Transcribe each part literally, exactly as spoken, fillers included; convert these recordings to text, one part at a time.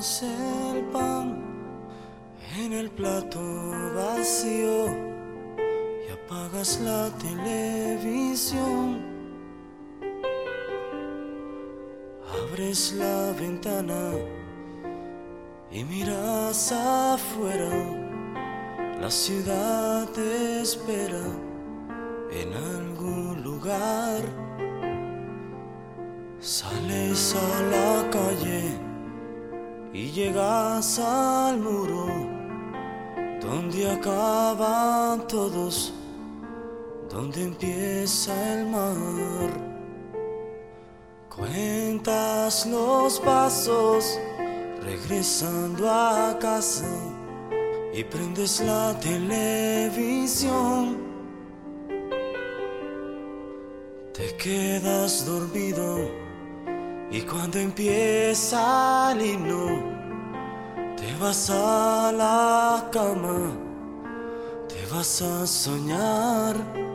mojas el pan en el plato vacío y apagas la televisión. Abres la ventana y miras afuera. La ciudad te espera en algún lugar. Sales a la calle y llegas al muro donde acaban todos, donde empieza el mar. Cuentas los pasos regresando a casa y prendes la televisión. Te quedas dormido y cuando empieza el himno te vas a la cama, te vas a soñar,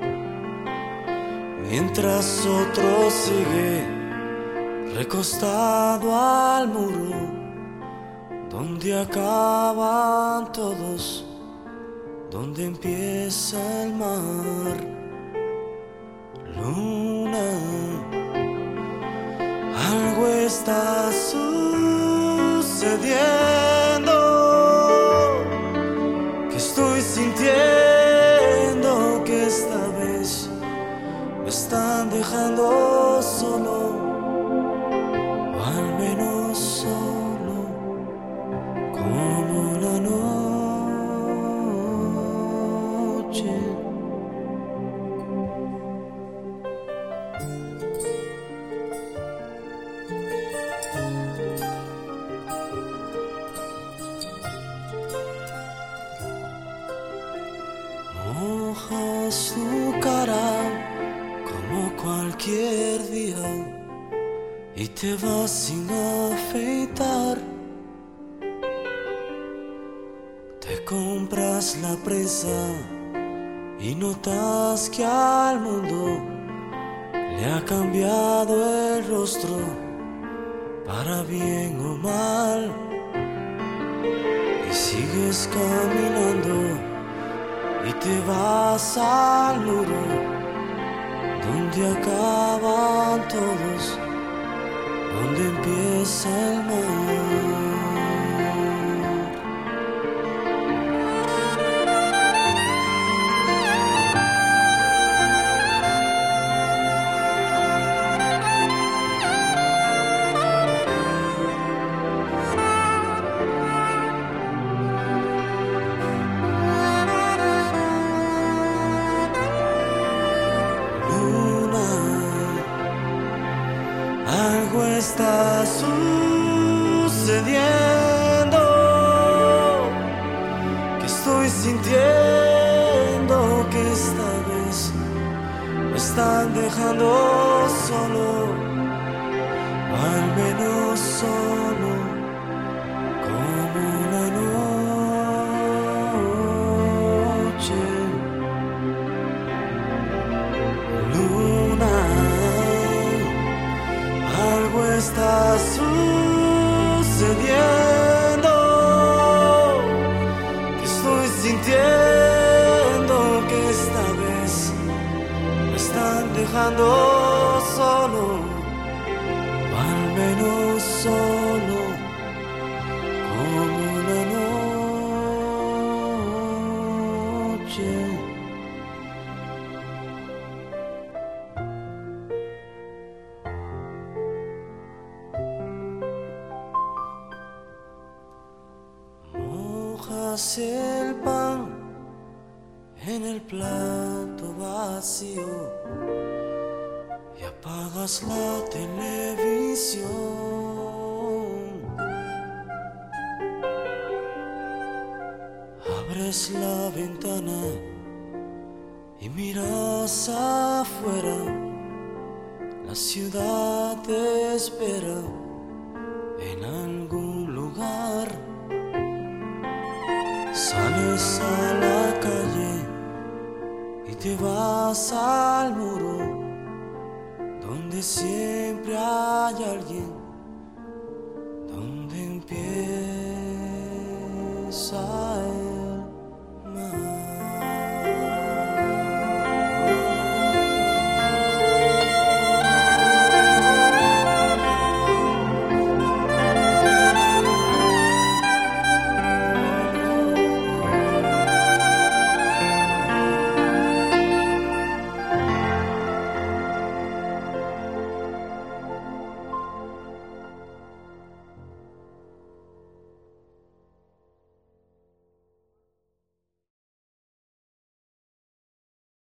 mientras otro sigue recostado al muro donde acaban todos, donde empieza el mar. Luna, algo está sucediendo, que estoy sintiendo que esta vez me están dejando solo, o al menos solo, como una noche. Mojas tu cara como cualquier día y te vas sin afeitar. Te compras la prensa y notas que al mundo le ha cambiado el rostro, para bien o mal, y sigues caminando y te vas al muro donde acaban todos, donde empieza el mar. Algo está sucediendo, que estoy sintiendo que esta vez me están dejando solo, o al menos solo, como una noche. Luna, algo está sucediendo, que estoy sintiendo que esta vez me están dejando solo, o al menos solo, como una noche. Mojas el pan en el plato vacío y apagas la televisión. Abres la ventana y miras afuera. La ciudad te espera en algún lugar. Sales a la calle y te vas al muro donde siempre hay alguien